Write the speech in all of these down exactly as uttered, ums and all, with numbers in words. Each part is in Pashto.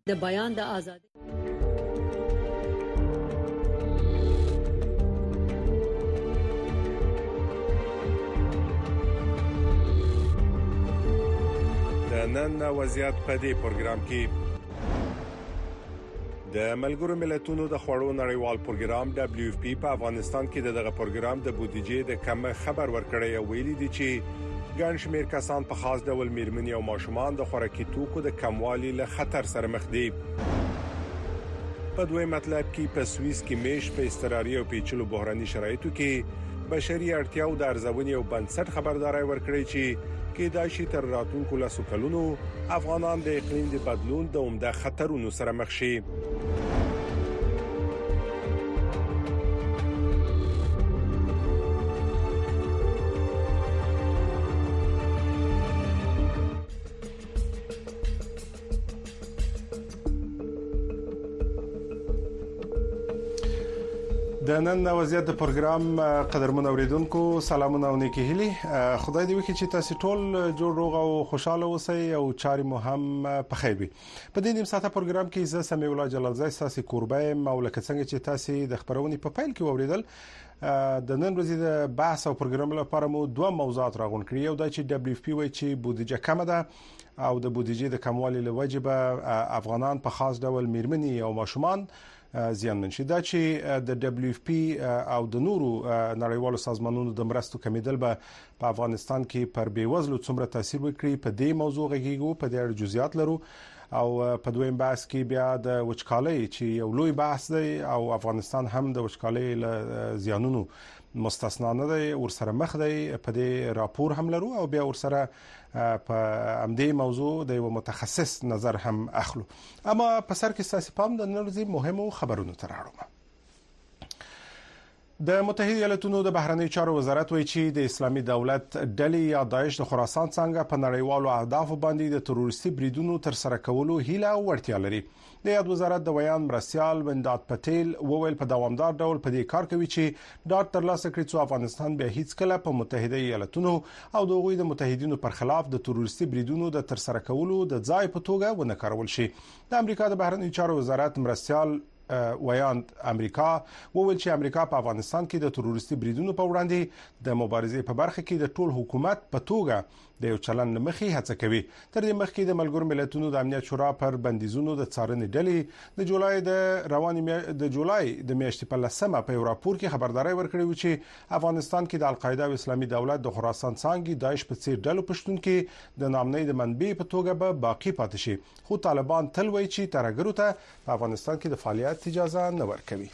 د بیان د آزادۍ د نن وضعیت په دې پروګرام کې د ملګرو ملتونو د خوړو نړیوال پروګرام دبليو اف پی په افغانستان کې دغه پروګرام د بودیجې د کم خبر ورکړی او ویلي دي چې ګڼ شمېر کسان په خاص ډول میرمنې او ماشومان د خوراکي توکو د کموالي له خطر سره مخ دي. په دوی مطلب کې په سویس کې میش په استراري او پیچلو بحراني شرایطو کې بشري اړتیاو د ارزونې او بنسټ خبرداري ورکړي چې کې د شي تر راتلونکو لاسو کلونو افغانان د اقلیم د بدلون د عمده خطرونو سره مخ شي. د نن وضعیت د پروګرام قدرمن اوریدونکو سلامونه او نیکی هیلي. خدای دې وکړي چې تاسو ټول جوړ روغ او خوشاله اوسئ او چاري مو هم په خیر وي. په دې نیم ساعته پروګرام کې زه سمي الله جلال زای تاسو قربای مولک څنګه چې تاسو د خبرونې په پیل کې اوریدل د نن ورځې د بحث او پروګرام لپاره مو دوه موضوعات راغون کړی. یو دا چې دبليو اف پی وایي چې بودیجه کم ده او د بودیجې د کموالي لوجه به افغانان په خاص ډول میرمنې او ماشومان زیانمن شي. دا چې د دبليو اف پی او د نورو نړیوالو سازمانونو د مرستو کمیدل به په افغانستان کې پر بیوزلو څومره تاثیر وکړي په دې موضوع غږیږو په دې اړه جزئیات لرو او په دویم بحث کې بیا د وچکالۍ چې یو لوی بحث دی او افغانستان هم د وچکالۍ له زیانونو مستثنا نه دی ورسره مخ دی په دې راپور هم لرو او بیا ورسره په امدې موضوع د یو متخصص نظر هم اخلو. اما په سر کې ساسي پام د نړۍ مهمو خبرونو تر اړه د متحده ایالاتونو د بهرنی چارو وزارت وایي چې د اسلامي دولت ډلې یا داعش د خراسان څنګه په نړیوالو اهدافو باندې د تروریستي بریدونو تر سره کولو هیله او وړتیا لري. د یاد وزارت د ویان مرسیال وندات پټیل وویل په دوامدار ډول په دې کار کوي چې ډاټ تر لاسه کړي چې افغانستان به هیڅ کله په متحده ایالاتونو او د غوي د متحدینو پر خلاف د تروریستي بریدونو د تر سره کولو د ځای په توګه ونه کارول شي. د امریکا د بهرنی چارو وزارت مرسیال ویاند امریکا وویل چې امریکا په افغانستان کې د تروریستي بریدونو په وړاندې د مبارزې په برخه کې د ټول حکومت په توګه د یو چلن مخې هڅه کوي. تر دې مخکې د ملګرو ملتونو د امنیت شورا پر بندیزونو د څارنې ډلې د جولای د رواني د جولای د میاشتې په لسمه په یو راپور کې خبرداري ورکړې و چې افغانستان کې د القاعده او اسلامي دولت د خراسان څنګه داعش په څیر ډلو پښتون کې د نامنۍ د منبع په توګه به باقی پاتې شي. خو طالبان تل وایي چې ترګرو ته په افغانستان کې د فعالیت اجازه نه ورکوي.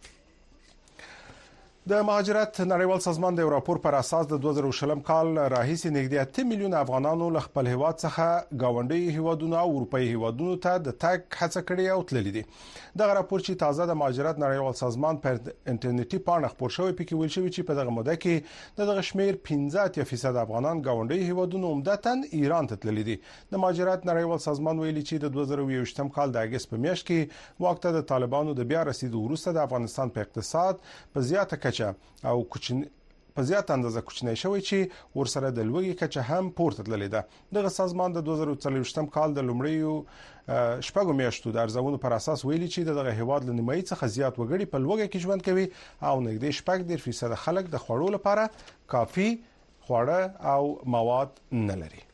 د مهاجرت نړیوال سازمان د راپور پر اساس د دوه زره شلم کال راهیسې نږدې اته میلیون افغانانو له خپل هیواد څخه گاونډي هیوادونو او اروپאי هیوادونو ته د تګ هڅه کړې او تللې دي. دغه راپور چې تازه د مهاجرت نړیوال سازمان پر انټرنیټي پاڼه خپور شوی پکې ویل شوی چې په دغه موده کې دغه شمیر پنځه فیصد افغانان گاونډي هیوادونو عمدتاً ایران ته تللي دي. د مهاجرت نړیوال سازمان ویلي چې د دوه زره یوویشتم کال د اگست په میاشت کې وخت د طالبانو د بیا رسیدو وروسته د افغانستان په اقتصاد په زیاته کچه او کوچنی په زیاته اندازه کوچنی شوی چې ورسره د لوګي کچه هم پورته تللی ده. دغه سازمان د دوه زره څلوېښتم کال د لومړیو شپږو میاشتو د ارزونو پر اساس ویلي چې دغه هیواد له نیمایي څخه زیات وګړي په لوګي کې ژوند کوي او نږدې شپږ دېرش فیصد خلک د خوړو لپاره کافي خواړه او مواد نه لري.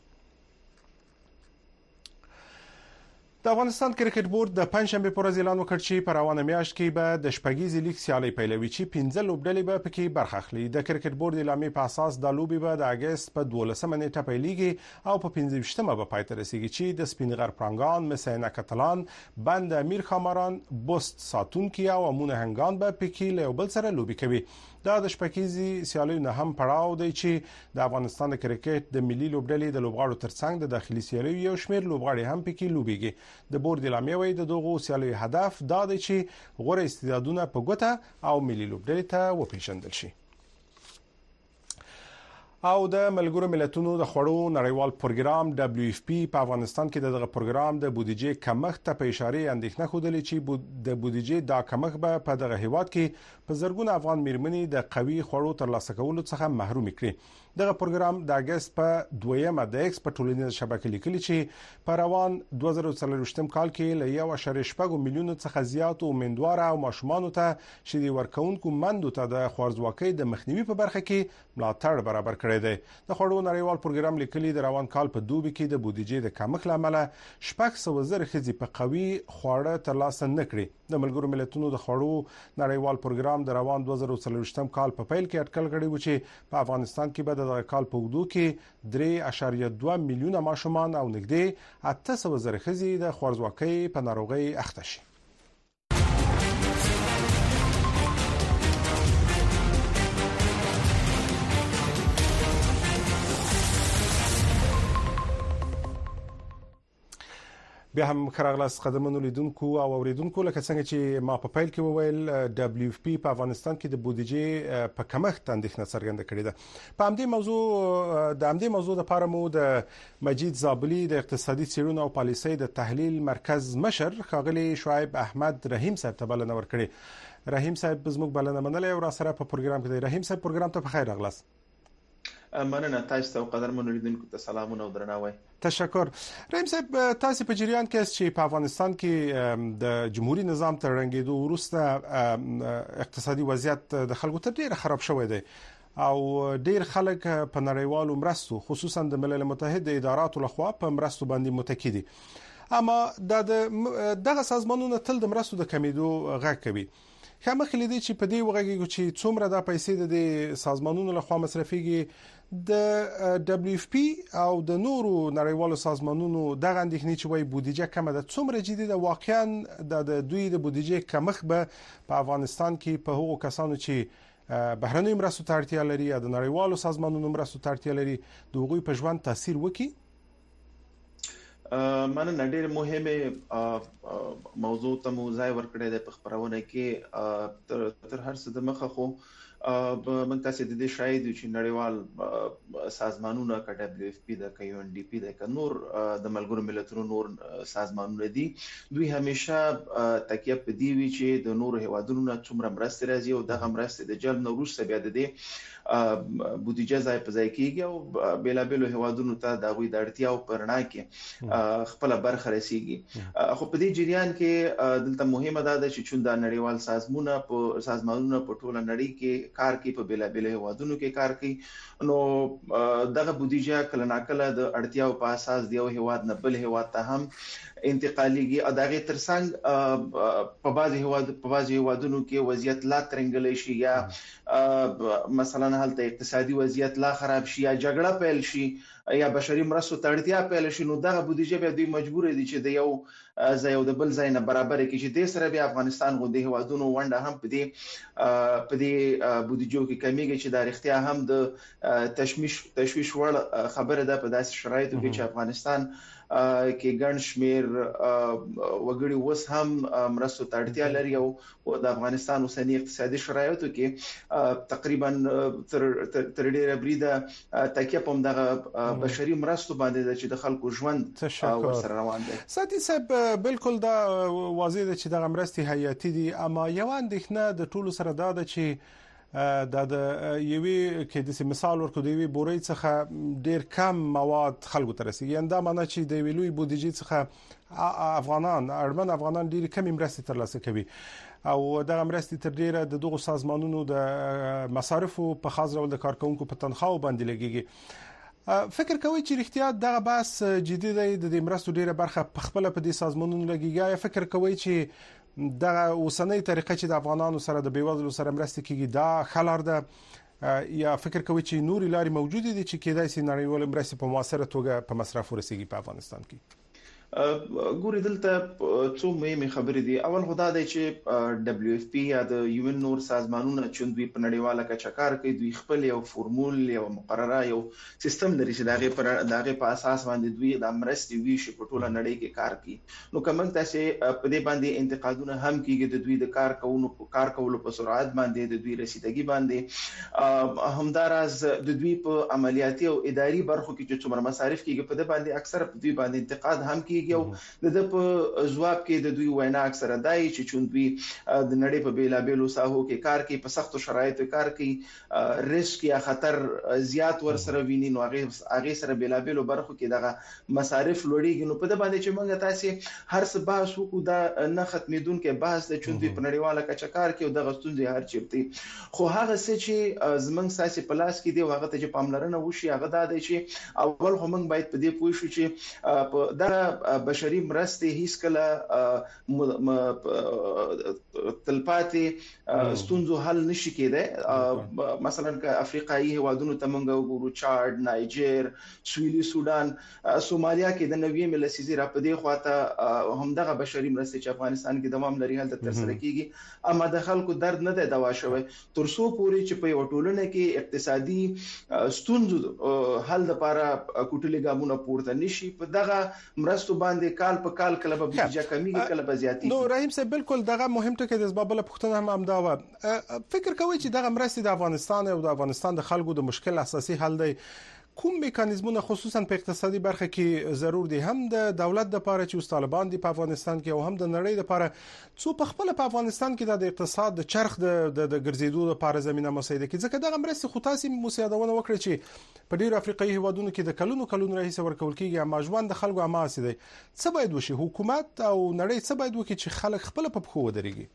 د افغانستان کرکټ بورډ د پنځشنبه پر ورځ اعلان وکړ چې په روانه میاشت کې به د شپږیزې لیګ سیالي پیلوي چې پنځه لوبډلې به پکې برخه اخلي. د کرکټ بورډ اعلامیې په اساس د لوبي به د اگست په دولسمه نیټه پیلېږي او په پنځه ویشتمه به پای ته رسیږي چې د سپین غر پرنګان، مسینا کتلان، بند امیر خماران، بوست ساتونکي او امونه هنګان به پکې له بل سره لوبي کوي. دا د شپږیزې سیالیو نه هم پړاو دی چې د افغانستان د کرکټ د ملي لوبډلې د لوبغاړو ترڅنګ د داخلي سیالیو یو شمېر لوبغاړي هم پکې لوبيږي. د بورډ اعلامیه وايي د دغو سیالیو هدف دا دی چې غوړه استعدادونه په ګوته او ملي لوبډلې ته وپیژندل شي. او د ملګرو ملتونو د خوړو نړیوال پروګرام دبليو اف پی په افغانستان کې دغه پروګرام د بودیجې کمښت ته په اشاره اندېښنه خوده چې د بودیجې دا کمښت به په دغه هیواد کې په زرګونه افغان میرمنې د قوي خوړو ترلاسه کولو څخه محروم کړي. دغه پروګرام د اگست په دویمه د ایکس په ټولنیزه شبکه لیکلي چې په روان دوه زره څلور کال کې له یو اشاریه شپږ میلیونو څخه زیات امیدوار او ماشومان ته چې د ورکوونکو مندو ته د خوارځواکۍ د مخنیوي په برخه کې ملاتړ برابر کړی دی. د خوړو نړیوال پروګرام لیکلي د روان کال په دوبي کې د بودیجې د کمښت لامل شپږ سوه زره ښځې په قوي خواړه ترلاسه نه کړي. د ملګرو ملتونو د خوړو نړیوال پروګرام د روان دوه زره څلور کال په پیل کې اټکل کړی و چې په افغانستان کې به د کال په اوږدو کې درې اشاریه دوه میلیونه ماشومان او نږدې اته سوه زره ښځې د خوارځواکۍ په ناروغۍ اخته شي. بیا هم خراغلاس قدمونو لیدونکو او اوریدونکو لکه څنګه چې ما په پیل کې وویل دبليو اف پی په افغانستان کې د بودیجې په کمښت اندېښنه څرګنده کړې ده. په همدې موضوع د همدې موضوع لپاره مو د مجید زابلی د اقتصادي څېړنو او پالیسۍ د تحلیل مرکز مشر ښاغلي شعیب احمد رحیم صاحب ته بلنه ورکړې. رحیم صاحب زموږ بلنه منلې او را سره په پروګرام کې دی. رحیم صاحب پروګرام ته په خیر راغلاست. مننه. تاسو ته قدرمنو لیدونکو ته سلامونه او درناوی. تشکر. رحیم صاحب تاسو په جریان کې چې په افغانستان کې د جمهوریت نظام تر رنګېدو وروسته اقتصادي وضعیت د خلکو ته ډیر خراب شوی دی او ډیر خلک په نړیوالو مرستو خصوصا د ملل متحد د اداراتو لخوا په مرستو باندې متکی دي. اما د دغه سازمانونو تل د مرستو د کمیدو غږ کوي. خامخې لیدي چې په دې وغږیږي چې څومره د پیسې د سازمانونو لخوا مصرفيږي. د دبليو اف پی او د نورو نړیوالو سازمانونو دغه اندېښنې چې وایي بودیجه کمه ده څومره جدي ده واقعا د دوی د بودیجې کمښت به په افغانستان کې په هغو کسانو چې بهرنۍ مرستو ته اړتیا لري یا د نړیوالو سازمانونو مرستو ته اړتیا لري د هغوی په ژوند تاثیر وکړي؟ مننه. ډېر مهمه موضوع ته مو ځای ورکړی دی په خبرونه کې. تر هر څه د مخه خو من تاسو د دې شاهد چې نړیوال سازمانونه ک دبليو اف پی د ک یو ان ډي پی د ک نور د ملګرو ملتونو نور سازمانونه دي دوی همیشه تکیه په دی وی چې د نور هوادونو څومره مرسته راځي او د مرسته د جلب نو وروسته بیا د دې بودیجه ځای په ځای کېږي او بیلابلو هوادونو ته د غوي د اړتیا او پرنا کې خپل برخه رسیږي. خو په دې جریان کې دلته مهمه ده چې چون د نړیوال سازمانونه په سازمانونو په ټوله نړۍ کې کار کوي په بیلابلو هوادونو کې کار کوي نو دغه بودیجه کله ناکله د اړتیاو په اساس دی او هواد نه بل هواد ته هم انتقالیږي او دغه ترڅنګ په بعضي هواد په بعضي هوادونو کې وضعیت لا ترنګلې شي یا مثلا هلته اقتصادي وضعیت لا خراب شي یا جګړه پیل شي یا بشري مرستو ته اړتیا پیل شي نو دغه بودیجه به دوی مجبور دي چې د یو ځای او د بل ځای نه برابر کړي چې د سره بیا افغانستان غو د هوادونو ونده هم په دې په دې بودیجو کې کمیږي چې د اړتیا هم د تشویش تشویش وړ خبره ده په داسې شرایطو کې چې افغانستان کې ګڼ شمیر وګړي وس هم مرستو ته اړتیا لري او د افغانستان اوسنی اقتصادي شرایطو کې تقریبا تر تر ډیره بریده تکیه په دغه بشري مرستو باندې چې د خلکو ژوند ورسره روان دي. ساتي صاحب بالکل دا واضح ده چې دغه مرستي حیاتي دي اما یو اندېښنه د ټولو سره دا ده چې دا د یوې کې د مثال ورکو دی وی بوري څخه ډیر کم مواد خلکو ته رسیږي. یعنی دا معنی چې د ویلوی بودیجې څخه افغانان اړمن افغانان ډیر کم مرستې ترلاسه کوي او دا مرستې تر ډیره د دغه سازمانونو د مصارفو په خاص ډول د کارکونکو په تنخواو باندې لګیږي. فکر کوي چې احتیاط دغه بحث جدي دی د مرستو ډیره برخه په خپل په دې سازمانونو لګیږي یا فکر کوي چې دغه اوسنۍ طریقه چې د افغانانو سره د بیوزلو سره مرسته کیږي دا خلار ده یا فکر کوي چې نوري لارې موجود دي چې کېدای شي نړیوال مرسته په موثره توګه په مصرف ورسیږي په افغانستان کې؟ ګوري دلته څو مهمه خبرې دي. اول خدای دی چې دبليو اف پی یا د یو ان نور سازمانونه چې دوی په نړیواله کچه کار کوي دوی خپل یو فورمول یو مقرره یو سیستم لري چې دغه پر دغه په اساس باندې دوی د مرستې ویشي په ټوله نړۍ کې کار کوي. نو کوم تاسو په دې باندې انتقادونه هم کیږي د دوی د کار کوونو کار کولو په سرعت باندې د دوی رسیدګي باندې همدارز د دوی په عملیاتي او اداري برخو کې چې څومره مصارف کیږي په دې باندې اکثر په دوی باندې انتقاد هم کیږي کیږي او د په ځواب کې د دوی وینا اکثره دای چې چوندوي د نړۍ په بیلابېلو ساحو کې کار کوي په سختو شرایطو کار کوي ریسک یا خطر زیات ور سره ویني نو هغه هغه سره بیلابېلو برخو کې دغه مصارف لوړیږي نو په دې باندې چې موږ تاسو هر څه بحث وکړو دا نه ختمېدونکې بحث د چوندوي په نړیواله کچه کار کوي او د غستونځي هر چیرته خو هغه څه چې زمنګ ساسي پلاس کې دی هغه ته چې پاملرنه وشي هغه دا دی چې اول هم موږ باید په دې پوه شو چې د بشري مرستې هیڅ کله تلپاتې ستونزو حل نشي کېدای مثلا که افریقایي هوادونو ته موږ وګورو چاد نایجر سویلي سودان سومالیا کې د نوې ملسيزي را پدې خواته همدغه بشري مرستې چې افغانستان کې دوام لري هلته تر سره کیږي اما د خلکو درد نه دی دوا شوی ترڅو پوري چې په ټولنه کې اقتصادي ستونزو حل لپاره کوټلي ګامونه پورته نشي په دغه مرستو باندې کال په کال کله به بجا کمیږي کله به زیاتې نو رحیم صاحب بالکل دغه مهم ټکی د اسباب له پښتنه هم امدا و فکر کوي چې دغه مرستې د افغانستان او د افغانستان د خلکو د مشکل اساسي حل دی کوم میکانیزمونه خصوصا په اقتصادي برخه کې ضرور دي هم د دولت د لپاره چې طالبان دي په افغانستان کې او هم د نړۍ لپاره څو په خپل په افغانستان کې د اقتصاد د چرخ د د ګرځېدو لپاره زمينه مساعده کوي ځکه دغه مرستې خو تاسو مساعدونه وکړي چې په ډیرو افریقایي هیوادونو کې د کلونو کلونو رئیس ورکول کېږي اما ژوند د خلکو اماسي دی څه باید وشي حکومت او نړۍ څه باید وکړي چې خلک خپل په خو ودرېږي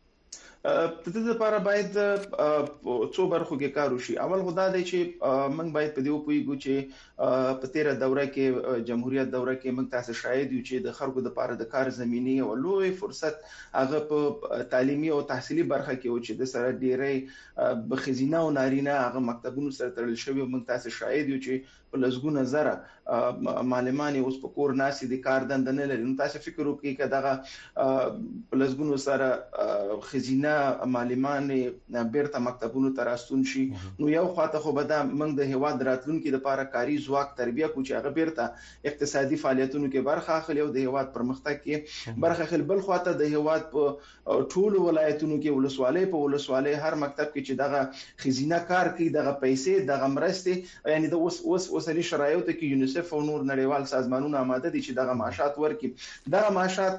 په دې لپاره باید څو برخو کې کار وشي اول خدا دی چې موږ باید په دې وپویګو چې په تیره دوره کې جمهوریت دوره کې موږ تاسو شاهد یو چې د خلکو د لپاره د کار زمينه او لوی فرصت هغه په تعلیمي او تحصیلي برخه کې او چې د سره ډیری بخزینه او نارینه هغه مکتبونو سره تړل شوی موږ تاسو شاهد یو چې په لزګونه زره معلمان اوس په کور ناسي د کار دند نه لري نو تاسو فکر وکړئ کداغه په لزګونو سره خزینه معلمان بیرته مکتبونو ته راستون شي نو یو خواته خو به دا موږ د هواد راتلونکو لپاره کاری ځواک تربیه کو چې هغه بیرته اقتصادي فعالیتونو کې برخه اخلي او د هواد پرمختګ کې برخه اخلي بل خواته د هواد په ټولو ولایتونو کې ولسوالۍ په ولسوالۍ هر مکتب کې چې دغه خزینه کار کوي دغه پیسې دغه مرستې یعنی د اوس اوس اوسري شرایطو کې یونیسف او نور نړیوال سازمانونه آماده دي چې دغه معاشات ورکړي دغه معاشات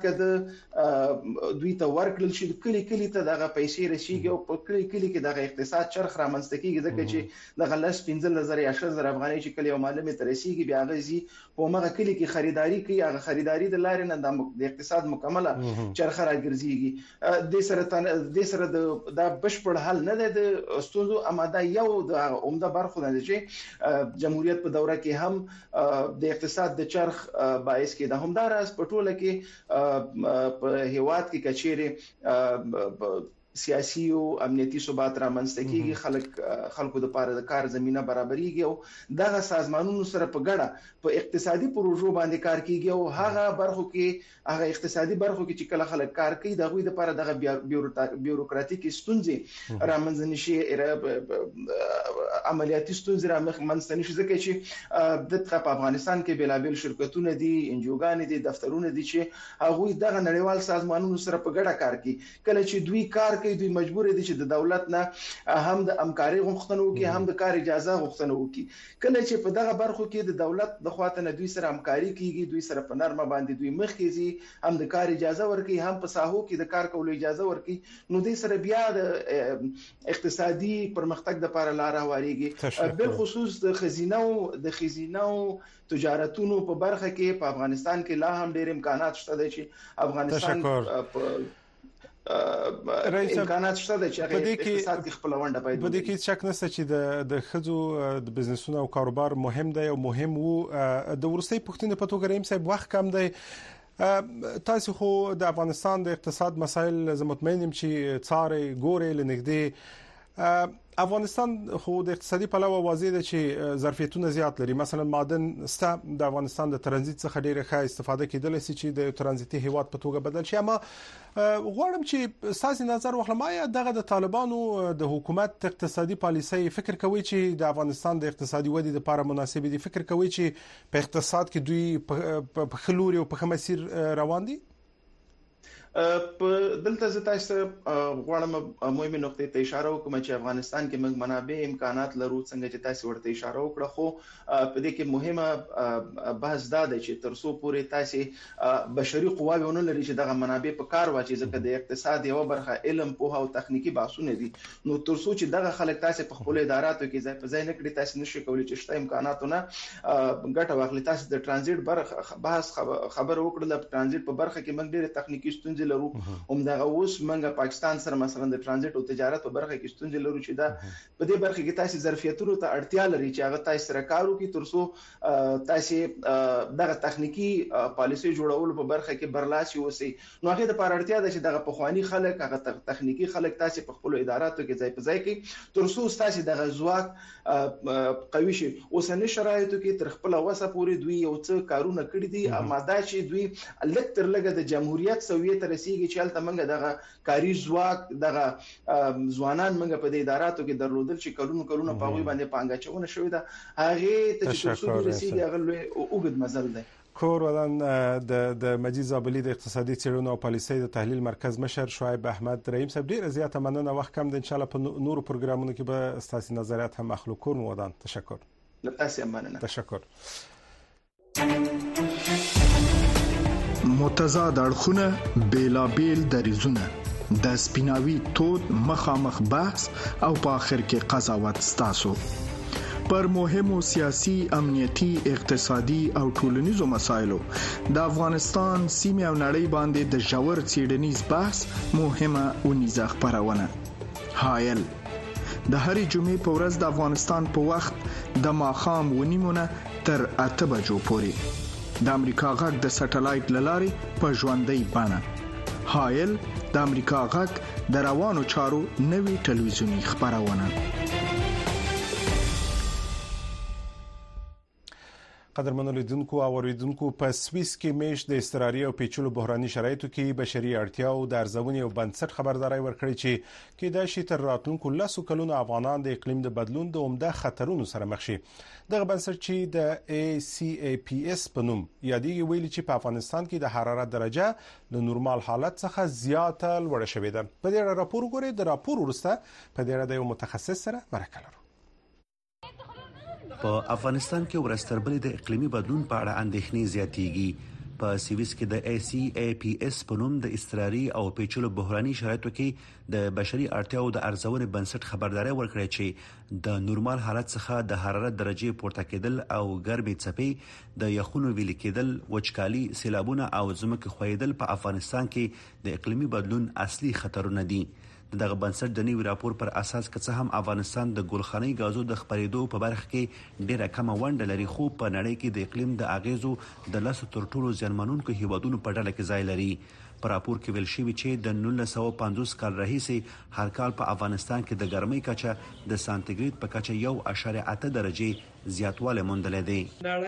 کده دوی ته ورکړل شي کلی کلی ته دغه پیسې رسیږي او په کلی کلی کې دغه اقتصاد چرخ رامنځته کیږي ځکه چې دغه لس پنځه زره یا شل زره افغانۍ چې کلی او معلومه تر رسیږي بیا غزي په مغه کلی کې خریداري کوي هغه خریداري د لارې نه د اقتصاد مکمله چرخه راګرځيږي د سره د سره د بشپړ حل نه د ستونزو اماده یو د عمده برخه نه چې جمهوریت په دوره کې هم د اقتصاد د چرخ باعث کې د همدارس په ټوله کې په هیواد کې کچېره سیاسي او امنیتي ثبات رامنځته کیږي خلک خلکو د پاره د کار زمينه برابرېږي او دغه سازمانونو سره په ګډه په اقتصادي پروژو باندې کار کیږي او هغه برخو کې هغه اقتصادي برخو کې چې کله خلک کار کوي دغه د لپاره دغه بیوروکراتیک ستونزې رامنځته نشي عملیاتي ستونزې رامنځته نشي ځکه چې د په افغانستان کې بلابل شرکتونه دي انجوګان دي دفترونه دي چې هغه دغه نړیوال سازمانونو سره په ګډه کار کوي کله چې دوی کار کوي دوی مجبور دي چې د دولت نه هم د همکاري غوښتنه وکړي هم د کار اجازه غوښتنه وکړي کله چې په دغه برخو کې د دولت د خواته نه دوی سره همکاري کیږي دوی سره په نرمه باندې دوی مخ کیږي هم د کار اجازه ورکړي هم په ساحو کې د کار کولو اجازه ورکړي نو دوی سره بیا د اقتصادي پرمختګ لپاره لار هواريږي بل خصوص د خزینه او د خزینه او تجارتونو په برخه کې په افغانستان کې لا هم ډېر امکانات شته چې افغانستان په امکانات شته چې هغه اقتصاد کې خپل ونډه پیدا کړي په دې کې شک نشته چې د د خزو د بزنسونو او کاروبار مهم دی او مهم وو د ورستي پښتون په توګه رحیم صاحب وخت کم دی تاسو خو د افغانستان د اقتصاد مسایل زه مطمئن یم چې څاري ګوري لنګدي افغانستان خو د اقتصادي پلوه واضح ده چې ظرفیتونه زیات لري مثلا معدن ستا د افغانستان د ترانزیت څخه ډیره ښه استفاده کیدل شي چې د ترانزیتي هیواد په توګه بدل شي اما غواړم چې ساسي نظر واخلم آیا دغه د طالبانو د حکومت اقتصادي پالیسي فکر کوي چې د افغانستان د اقتصادي ودې لپاره مناسب دي فکر کوي چې په اقتصاد کې دوی په خلوري او په خمسیر روان دي په دلته زه تاسو غواړم مهمه نقطې ته اشاره وکړم چې افغانستان کې موږ منابع امکانات لرو څنګه چې تاسو ورته اشاره وکړه خو په دې کې مهمه بحث دا دی چې تر څو پورې تاسو بشري قواوی ونه لري چې دغه منابع په کار واچي ځکه د اقتصاد یو برخه علم په او تخنیکی بحثونه دي نو تر څو چې دغه خلک تاسو په خپل اداراتو کې ځای په ځای نه کړی تاسو نشئ کولی چې شته امکاناتونه ګټه واخلي تاسو د ترانزیت برخه بحث خبر وکړل په ترانزیت په برخه کې موږ ډېر تخنیکی ستونزې لرو هم دا اوس موږ پاکستان سره مثلا د ترانزیت او تجارت په برخه کې ستونزې لرو چې دا په دې برخه کې تاسو ظرفیتونو ته اړتیا لري چې هغه تاسو سره کار وکړي تر څو تاسو دغه تخنیکی پالیسي جوړول په برخه کې برلاسي اوسئ نو هغه د پر اړتیا ده چې دغه پخوانی خلک هغه تخنیکی خلک تاسو په خپل اداراتو کې ځای په ځای کې تر څو تاسو دغه ځواک قوي شي اوسنی شرایطو کې تر خپل وسه پورې دوی یو څه کارونه کړی دي اماده چې دوی لکتر لګه د جمهوریت سویت رسیږي چې الته منګه دغه کاری ځواک دغه ځوانان منګه په دې اداراتو کې درلودل چې کلونو کلونو په وی باندې پانګه چونه شوې ده هغه ته چې څو رسیږي هغه لوی اوګد مزل ده کور ودان د د مجید زابلی د اقتصادي څېړنو او پالیسۍ د تحلیل مرکز مشر شعیب احمد رحیم صاحب ډېر زیاته مننه وخت کم د ان شاء الله په نورو پروګرامونو کې به ستاسو نظریات هم اخلو کور مو ودان تشکر تاسو مننه تشکر متضاد اړخونه بیلابیل دریزونه د سپیناوي تود مخامخ بحث او په اخر کې قضاوت ستاسو پر مهمو سیاسي امنیتي اقتصادي او ټولنیزو مسایلو د افغانستان سیمه او نړۍ باندې د ژور څېړنیز بحث مهمه ونیزه خبرونه هایل د هرې جمعې په ورځ د افغانستان په وخت د ماښام ونیمونه تر اته بجو پورې د امریکا غږ د سټلایټ للارې په ژوندۍ بڼه هایل د امریکا غږ د روانو چارو نوي ټلویزیونی خبرونه قدرمنو لیدونکو او اوریدونکو په سویس کې میش د اضطراري او پیچلو بحراني شرایطو کې بشري اړتیاو د ارزونې او بنسټ خبرداري ورکړي چې کېدای شي تر راتلونکو لسو کلونو افغانان د اقلیم د بدلون د عمده خطرونو سره مخ شي دغه بنسټ چې د ای سی ای پی اس په نوم یادېږي ویلي چې په افغانستان کې د حرارت درجه د نورمال حالت څخه زیاته لوړه شوې ده په دې اړه راپور وګورئ د راپور وروسته په دې اړه د یو متخصص سره مرکه لرو په افغانستان کې ورستربلې د اقلیمي بدلون په اړه اندېښنې زیاتېږي په سویس کې د ای سی ای پی اس په نوم د اضطراري او پیچلو بحراني شرایطو کې د بشري اړتیاو د ارزونې بنسټ خبرداري ورکړي چې د نورمال حالت څخه د حرارت درجه پورته کېدل او ګرمې څپې د یخونو ویلي کېدل وچکالي سیلابونه او ځمکې ښویېدل په افغانستان کې د اقلیمي بدلون اصلي خطرونه دي دغه بنسټ د نوي راپور پر اساس که څه هم افغانستان د ګلخاني غازو د خپرېدو په برخه کې ډېره کمه ونډه لري خو په نړۍ کې د اقلیم د اغیزو د لاسو تر ټولو زیانمنونکو هیوادونو په ډله کې ځای لري په راپور کې ویل شوی چې د نولس سوه پنځوس کال راهیسې هر کال په افغانستان کې د ګرمۍ کچه د سانتیګریډ په کچه یو اعشاریه اته درجه زیاتوالی موندلی دی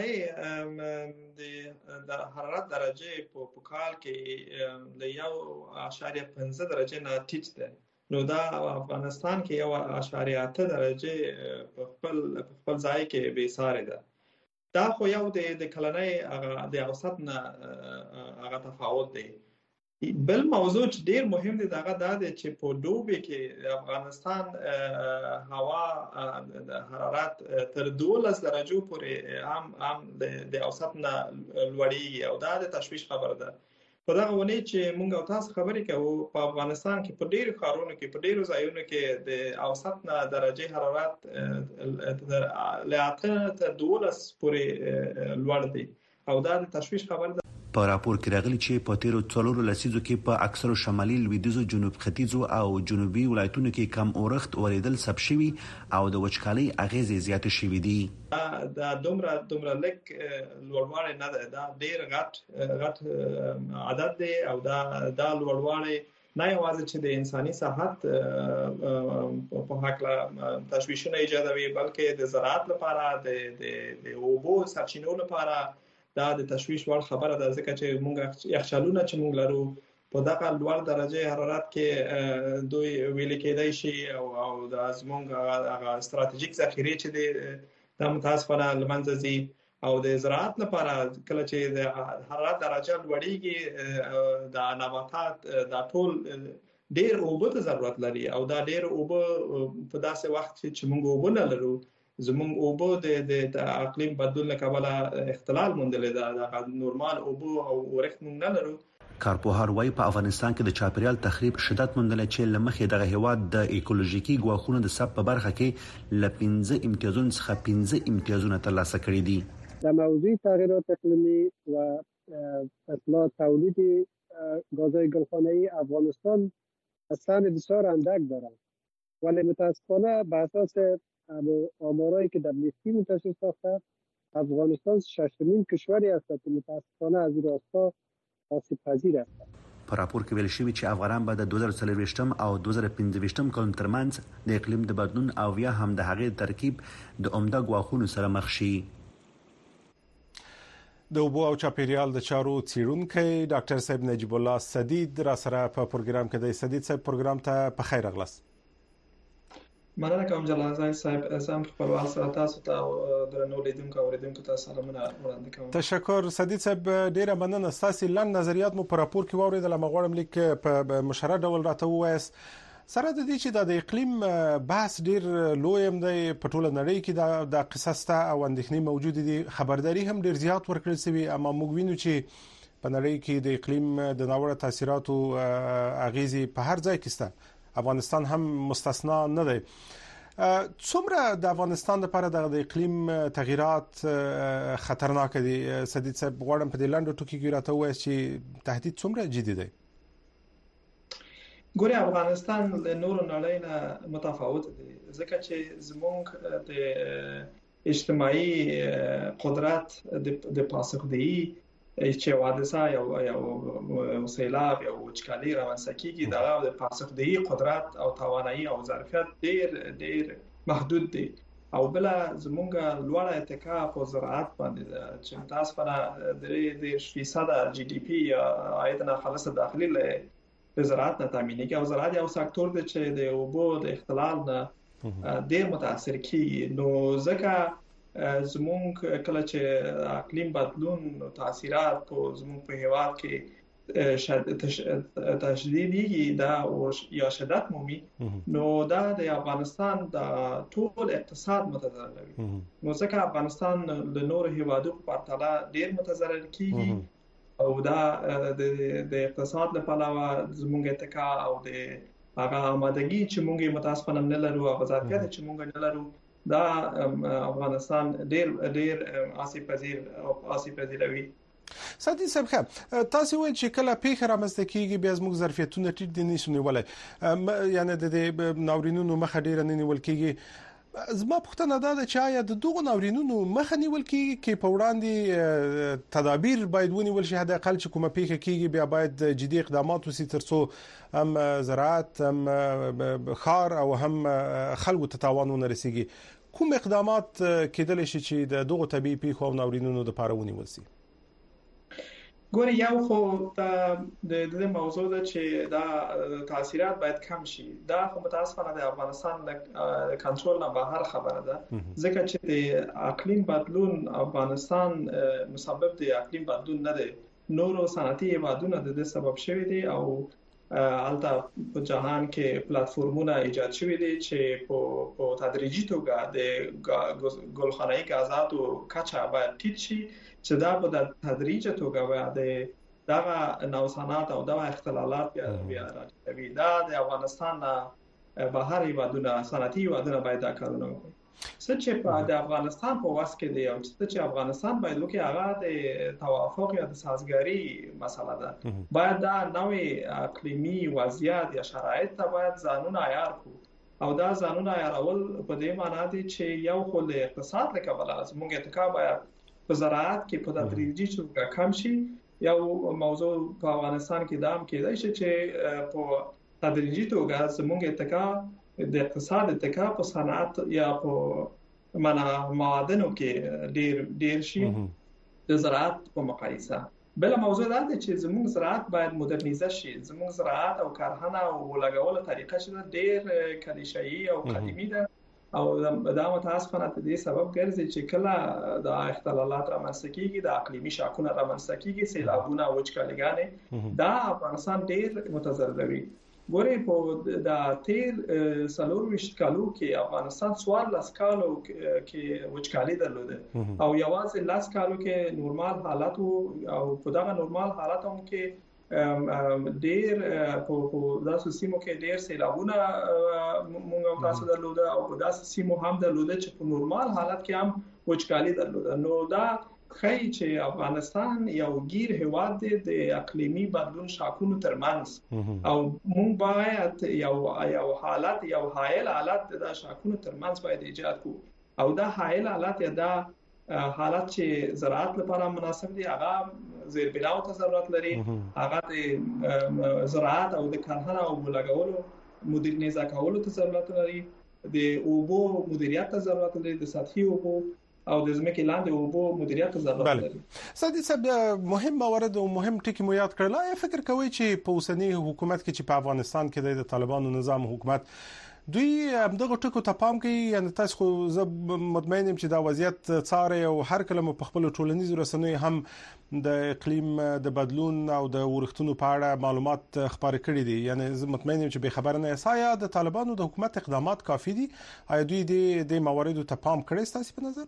نړۍ د حرارت درجه په کال کې د یو اعشاریه پنځه درجه نه ټیټ ده نو دا افغانستان کې یو اعشاریه اته درجه په خپل په خپل ځای کې بې ساري ده دا خو یو د کلنۍ هغه د اوسط نه هغه تفاوت دی بل موضوع چې ډیر مهم دی دا دا دی چې په دوبي کې افغانستان هوا د حرارت تر دولس درجو پورې هم هم د اوسط نه لوړیږي او دا د تشویش خبره ده په دغه ونی چې مونږ او تاسو خبرې کوو په افغانستان کې په ډیرو ښارونو کې په ډیرو ځایونو کې د اوسط نه درجه حرارت له اته تر دولس پورې لوړ دی او دا د تشویش خبره ده په راپور کې راغلي چې په تیرو څلورو لسیزو کې په اکثرو شمالي لویدیځو جنوب ختیځو او جنوبي ولایتونو کې کم اورښت اوریدل ثبت شوي او د وچکالۍ اغیزې زیاتې شوي دي دا دومره دومره لږ لوړوالی نه ده دا ډېر غټ غټ عدد دی او دا دا لوړوالی نه یوازې چې د انساني صحت په هکله تشویشونه ایجادوي بلکې د زراعت لپاره د د اوبو سرچینو لپاره دا د تشویش وړ خبره ده ځکه چې موږ یخچالونه چې موږ لرو په دغه لوړ درجه حرارت کې دوی ویل کېدای شي او او د زموږ هغه استراتیژیک ذخیره چې د متاسفانه لمنځه ځي او د زراعت لپاره کله چې د حرارت درجه لوړیږي د نباتات د ټول ډیر اوبه ته ضرورت لري او دا ډیر اوبه په داسې وخت چې موږ اوبه نه لرو زموږ اوبه د اقلیم بدلون له کبله اختلال موندل دا د نورمال اوبه او ورښت موږ نه لرو. کارپوهار وايي په افغانستان کې د چاپیریال تخریب شدت موندل چې لمخې دغه هیواد د ایکولوژیکي ګواښونو د سب په برخه کې ل پنځه امتیازونو څخه پنځه امتیازونه ترلاسه کړي دي. در موضوع تغییرات اقلیمی و اصلاح تولید گازهای گلخانه‌ای افغانستان سهم بسیار اندک دارد ولی متاسفانه به اساس آمارایی که دبلیو اف پی منتشر ساخته افغانستان ششمین کشوری است که متاسفانه از این راستا آسیب پذیر است. په راپور کې ویل شوی چې افغانان به د دوه زره څلور او دوه زره پنځه کال ترمنځ د اقلیم د بدلون او یا هم د هغې ترکیب د عمده ګواښونو سره مخ شي. د اوبو او چاپیریال د چارو څیړونکی ډاکټر صاحب نجیب الله سدید را سره په پروګرام کې د سدید صاحب پروګرام ته په خیر راغلاست. مننه کوم جلال صاحب زم خپل واسطه تاسو ته درنو لیدونکو او اوریدونکو ته سلامونه وړاندې کوم. تشکر سدید صاحب ډیره مننه ستاسو لاند نظریات مو په راپور کې واوریدل مغواړم لیک په مشره ډول راته وایست سره د دې چې د اقلیم بحث ډیر لوی هم دی په ټوله نړۍ کې د قصص ته او اندېښنې موجود دي خبرداري هم ډیر زیات ورکړل شوی اما موږ وینو چې په نړۍ کې د اقلیم د ناوړه تاثیراتو اغیزې په هر ځای کې شته افغانستان هم مستثنا نه دی. څومره د افغانستان لپاره د اقلیم تغیرات خطرناک دي سدید صاحب غواړم په دې لاندې ټکو کې راته وایي چې تهدید څومره جدي دی؟ ګوري افغانستان له نورو نړۍ نه متفاوت دی ځکه چې زموږ د اجتماعي قدرت د پاسخدهي چې حادثه یا یو سیلاب یا وچکالي رامنځته کیږي دا د پاسخدهي قدرت او توانایي او ظرفیت ډیر ډیر محدود دی او بل زموږ لوړه اتکا په زراعت باندې ده چې متاسفانه درې دېرش فیصد جی ډي پی یا عاید خالص داخلي له د زراعت نه تامینېږي او زراعت یو سکتور دی چې د اوبو د اختلال نه ډېر متاثر کیږي نو ځکه زموږ کله چې اقلیم بدلون تاثیرات په زموږ په هیواد کې تشدیدي دا یا شدت مومي نو دا د افغانستان د ټول اقتصاد متضرروي نو ځکه افغانستان له نورو هیوادو په پرتله ډېر متضرر کیږي او دا د اقتصاد لپاره زموږ اتکا او د هغه آمادګي چې موږ متاسفانه نه لرو او ظرفیت چې موږ نه لرو دا افغانستان ډېر ډېر آسیب پذیر او آسیب پذیروي. سادي صاحب تاسو وایئ چې کله پیښه رامنځته کیږي بیا زموږ ظرفیتونه ټیټ دي نشو نیولای یعنی د ناورینونو مخه ډیر نه نیول کیږي. زما پوښتنه دا ده چې آیا د دغو ناورینونو مخه نیول کیږي کې په وړاندې تدابیر باید ونیول شي حد اقل چې کومه پیښه کیږي بیا باید جدي اقدامات وشي ترڅو هم زراعت هم خار او هم خلکو ته تاوان ونه رسیږي. کوم اقدامات کېدلی شي چې د دغو طبيعي پیښو او ناورینونو لپاره ونیول شي؟ ګوري یو خو د دې موضوع ده چې دا تاثیرات باید کم شي دا خو متاسفانه د افغانستان د کنټرول نه بهر خبره ده ځکه چې د اقلیم بدلون افغانستان مسبب د اقلیم بدلون نه دی نورو صنعتي هیوادونه د دې سبب شوی دي او البته په جهان کې پلیټفارمونه ایجاد شوي دي چې په په تدریجي توګه د ګلخانه‌ای غازاتو کچه باید ټیټ شي چې دا په تدریجي توګه باید دغه نوسانات او دغه اختلالات بیا بیا راځي دا د افغانستان بهر هیوادونه صنعتي هیوادونه باید دا کارونه وکړي چې په د افغانستان په واسه کې دی او چې افغانستان باید وکړي هغه د توافق یا د سازګاری مسله ده باید دا نوې اقلیمي وضعیت یا شرایط ته باید ځانونه عیار کړو او دا ځانونه عیارول په دې معنی دی چې یو خو د اقتصاد له کبله زموږ اتکا باید په زراعت کې په تدریجي توګه کم شي یو موضوع په افغانستان کې دام کېدای شي چې په تدریجي توګه زموږ اتکا د اقتصاد اتکا په صنعت یا په معنا معادنو کې ډیر ډیر شي د زراعت په مقایسه بل موضوع دا دی چې زموږ زراعت باید مدرنیزه شي زموږ زراعت او کارخانه او لګولو طریقه چې ډیر کلیشايي او قدیمی ده او دا متاسفانه د دې سبب ګرځي چې کله د اختلالات رامنځته کیږي د اقلیمي شاکونه رامنځته کیږي سیلابونه او وچکالیګانې دا افغانستان ډیر متضرروي. ګورې په د تیر څلور ویشت کالو کې افغانستان څوارلس کالو کې وچکالي درلوده او یوازې لاس کالو کې نورمال حالت او په دغه نورمال حالت هم کې ډیر په داسې سیمو کې ډیر سیلابونه مونږ تاسو درلوده او په داسې سیمو هم درلوده چې په نورمال حالت کې هم وچکالي درلوده. نو دا خی چې افغانستان یو گیر هیواد دی د اقلیمي بدلون شاکونو ترمنځ او مونږ باید یو یو حالت یو حایل حالت د شاکونو ترمنځ باید ایجاد کو او دا حایل حالت یا دا حالت چې زراعت لپاره مناسب دی هغه زیربناو ته ضرورت لري، هغه د زراعت او د کرهڼه او لګولو مدیرنیزه کولو ته ضرورت لري، د اوبو مدیریت ته ضرورت لري، د سطحي اوبو او د ځمکې لاندې اوبو مدیریت ته ضرورت لري. سادي صاحب مهم موارد او مهم ټکی مو یاد کړل. آیا فکر کوئ چې په اوسنی حکومت کې چې په افغانستان کې د طالبانو نظام حکومت دوی دغه ټکو ته پام کوي؟ یعنی تاسو خو زه مطمئن یم چې دا وضعیت څاره او هر کله په خپل ټولنیزو رسنیو هم د اقلیم د بدلون او د ورښتونو په اړه معلومات خبرې کړې دي. یعنی زه مطمئن یم چې به خبر نه یا د طالبانو د حکومت اقدامات کافي دي؟ آیا دوی د مواردو ته پام کړی ستاسو په نظر؟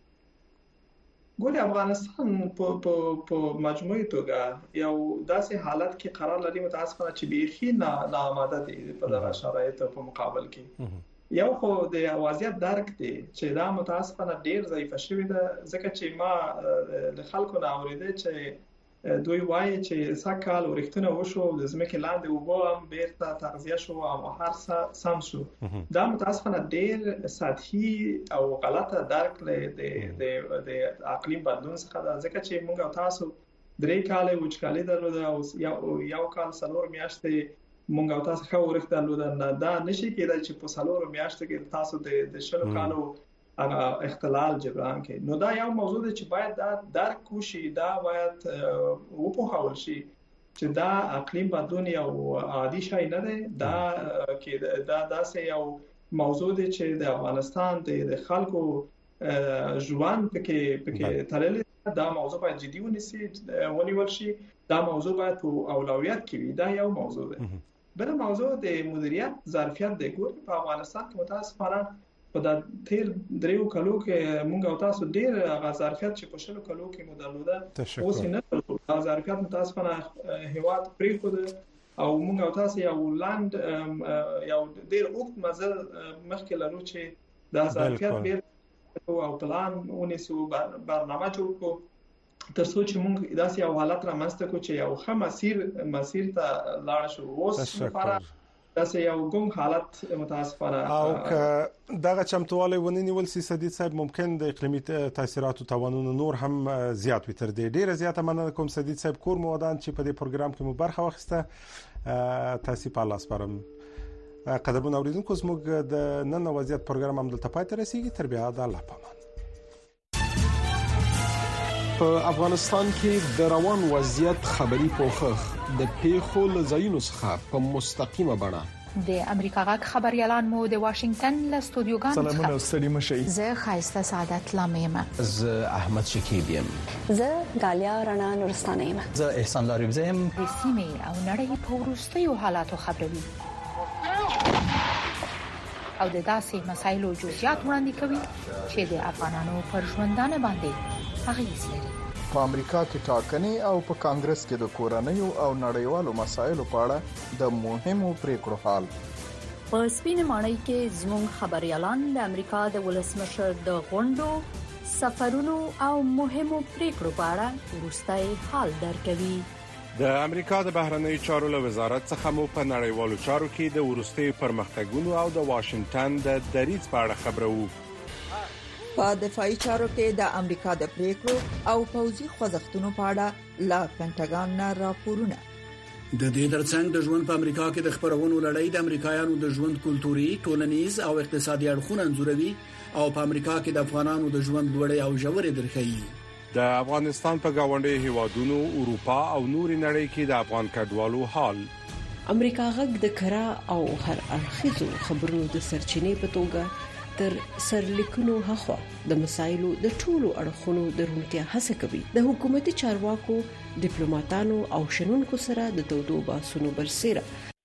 ګورې افغانستان په په په مجموعي توګه یو داسې حالت کې قرار لري متاسفانه چې بیخي نه آماده دي په دغه شرایطو په مقابل کې. یو خو د وضعیت درک دی چې دا متاسفانه ډیر ضعیف شوی ده، ځکه چې ما له خلکو نه اوریدل چې دوی وایي چې سکهال ورښتونه وشو د ځمکې لاندې اوبه هم بیرته تغذیه شو او هر څه سم شو. دا متاسفانه ډیر سطحي او غلطه درک لري د د اقلیم بدلون څخه، ځکه چې موږ تاسو درې کاله وچکالي درلوده او یو کال څلور میاشتې موږ تاسو خو ورښت درلوده. دا نشي کېدای چې په څلور میاشتو کې تاسو د شلو کالو اختلال جبران کې. نو دا یو موضوع دی چې باید دا درک وشي، دا باید وپوهول شي چې دا اقلیم بدلون یو عادي شی نه دی، دا کې دا داسې یو موضوع دی چې د افغانستان د خلکو ژوند پکې پکې تړلی. دا موضوع باید جدي ونیسي ونیول شي، دا موضوع باید په اولویت کې وي. دا یو موضوع دی. بل موضوع د مدیریت ظرفیت دی. ګور په افغانستان کې متاسفانه په د تیر دریو کلو کې مونږ او تاسو ډیر غزارفیت چې په شلو کلو کې مدلوده اوس نه غزارفیت متاسفانه هیواد پرې خو او مونږ او تاسو یو لاند یو ډیر اوږد مزل مخکې لرو چې د غزارفیت بیر او پلان ونیسو برنامه جوړ کو تر څو چې مونږ داسې یو حالت رامنځته کو چې یو ښه مسیر مسیر ته لاړ شو. اوس لپاره داسې یو ګم حالت متاسفانه او که دغه چمتوالی ونیول سي سدید صاحب ممکن د اقلیمي تاثیراتو توانونه نور هم زیات وي. تر دې ډیره زیاته مننه کوم سدید صاحب کور مو ودان چې په دې پروګرام کې مو برخه واخیسته. تاسو په لاس پرم قدرمن اوریدونکو زموږ د نن وضعیت پروګرام هم دلته پای ته رسیږي. تر بیا د الله پامان. په افغانستان کې د روان وضعیت خبري پوښښ د پیښو لزاینو څخه په مستقیمه بڼه د امریکا غږ خبريالان مو د واشنگټن له استودیوګانو څخه سلامونه ستړي مشي. زه خایسته سعادت لامیم. زه احمد شکیب یم. زه غالیا رڼا نورستانه یم. زه احسان لاریب زم. د سیمې او نړۍ په ورستیو حالاتو خبروي او د داسې مسایلو جزئیات وړاندې کوي چې د افغانانو پر ژوندانه باندې اغیز لري. په امریکا کې ټاکنې او په کانګرس کې د کورنیو او نړیوالو مسایلو په اړه د مهمو پریکړو حال. په سپینه ماڼۍ کې زموږ خبريالان د امریکا د ولسمشر د غونډو، سفرونو او مهمو پریکړو په اړه ورستای حال درکوي. د امریکا د بهرنی چارو له وزارت څخه مو په نړیوالو چارو کې د ورستي پرمختګونو او د واشنگټن د دریځ په اړه خبرو. په دفاعي چارو کې د امریکا د پریکړو او پوځي خوځښتونو په اړه لا پینټاګان نه راپورونه. د دې ترڅنګ د ژوند په امریکا کې د خبرونو لړۍ د امریکایانو د ژوند کلتوري، ټولنیز او اقتصادي اړخونه انځوروي او په امریکا کې د افغانانو د ژوند لوړې او ژورې درخایي. د افغانستان په گاونډي هیوادونو، اروپا او نوري نړۍ کې د افغان کډوالو حال. امریکا غږ د کرا او هر اړخیزو خبرونو د سرچینې په توګه تر سرلیکونو هخوا د مسایلو د ټولو اړخونو د روڼتیا هڅه کوي. د حکومتي چارواکو، ډیپلوماټانو او شنونکو سره د تودو بحثونو برسېره